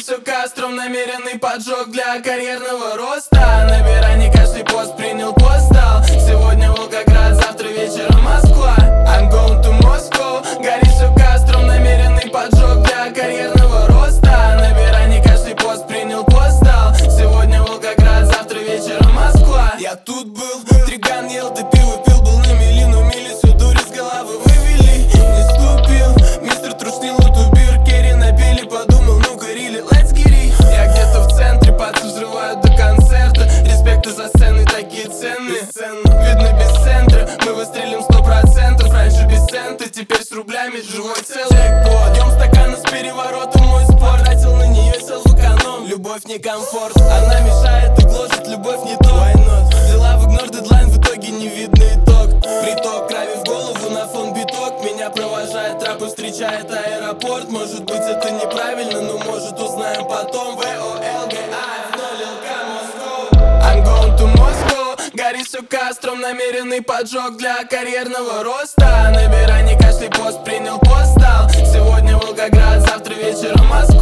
все кастром, намеренный поджог для карьерного роста. Набирай, не каждый пост принял постал. Сегодня Волгоград, завтра вечером Москва. I'm going to Moscow. Горит все кастром, намеренный поджог для карьерного роста. Набирай, не каждый пост принял постал. Сегодня Волгоград, завтра вечером Москва. Я тут был, триган ел, ты пиво пил, был на мели, но мили всю дурь с головы вывели. Не ступил, мистер трушнил эту бир, керри напили, подумал, ну горили, let's get it. Я где-то в центре, пацы взрывают до концерта. Респекты за сцены такие ценные. Видно без центра, мы выстрелим 100%. Раньше без цента, теперь с рублями живой целый. Пьем стаканы с переворотом, мой спор. Тратил на нее, сел в эконом. Любовь не комфорт, она мешает и гложет, любовь не то. Взяла в игнор дедлайн, в итоге не видно итог. Приток крови в голову на фон биток. Меня провожает трап и встречает аэропорт. Может быть это неправильно, но может узнаем потом. ВОЛГА в 0 ЛК Москва. I'm going to Moscow. Горит все кастром, намеренный поджог для карьерного роста. Набирай, не каждый пост принял постал. Сегодня Волгоград, завтра вечером Москва.